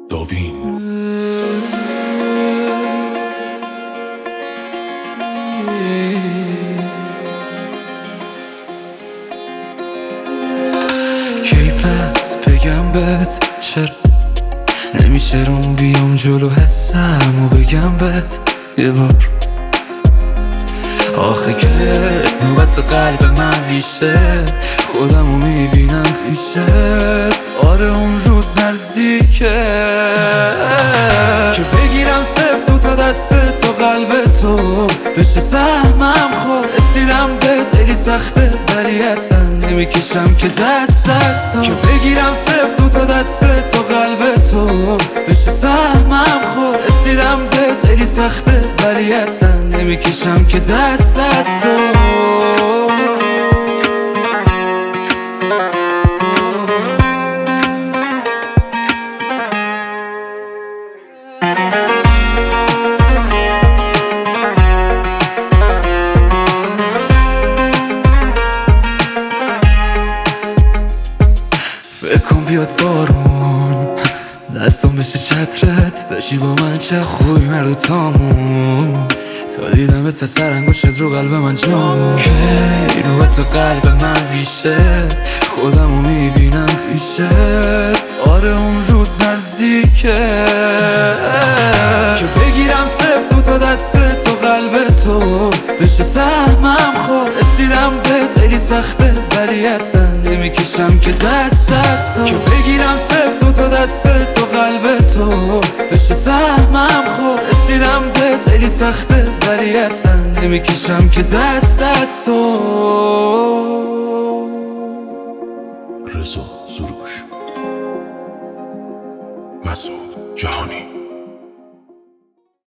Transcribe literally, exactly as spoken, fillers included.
داوین. کی پس بگم بهت چرا نمیشه روم بیام جلو حسم و بگم بهت یه بار آخه که نوبت قلب من میشه خودمو میبینم پیشت آره اون روز نزدیکه که بگیرم صرف دو تا دست تو قلب تو بشه سهمم خود رسیدم بهت خیلی سخته ولی اصلا نمیکشم که دست از تو که بگیرم صرف دو تا دست تو قلب تو بشه سهمم خود رسیدم بهت خیلی سخته ولی اصلا نمیکشم که دست از تو بکن بیاد بارون دستم بشه چترت بشی با من چه خوبی مرد و تامون تا دیدم تا سر انگشت رو قلب من جامون که نوبت قلب من میشه خودمو میبینم پیشت آره اون روز نزدیکه که بگیرم صرف دو تا دست تو قلب تو بشه سهمم خود رسیدم بهت خیلی سخته ولی اصلا نمیکشم که دست از تو که بگیرم صرف دو تا دست تو قلب تو بشه سهمم خود رسیدم بهت خیلی سخته ولی اصلا نمیکشم که دست از تو رضا سروش، مسعود جهانی.